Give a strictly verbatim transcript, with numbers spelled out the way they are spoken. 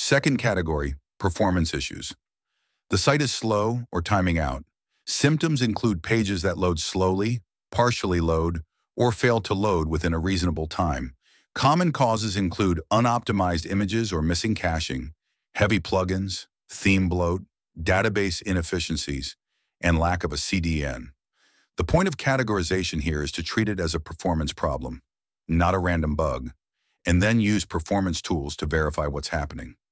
Second category, performance issues. The site is slow or timing out. Symptoms include pages that load slowly, partially load, or fail to load within a reasonable time. Common causes include unoptimized images or missing caching, heavy plugins, theme bloat, database inefficiencies, and lack of a C D N. The point of categorization here is to treat it as a performance problem, not a random bug, and then use performance tools to verify what's happening.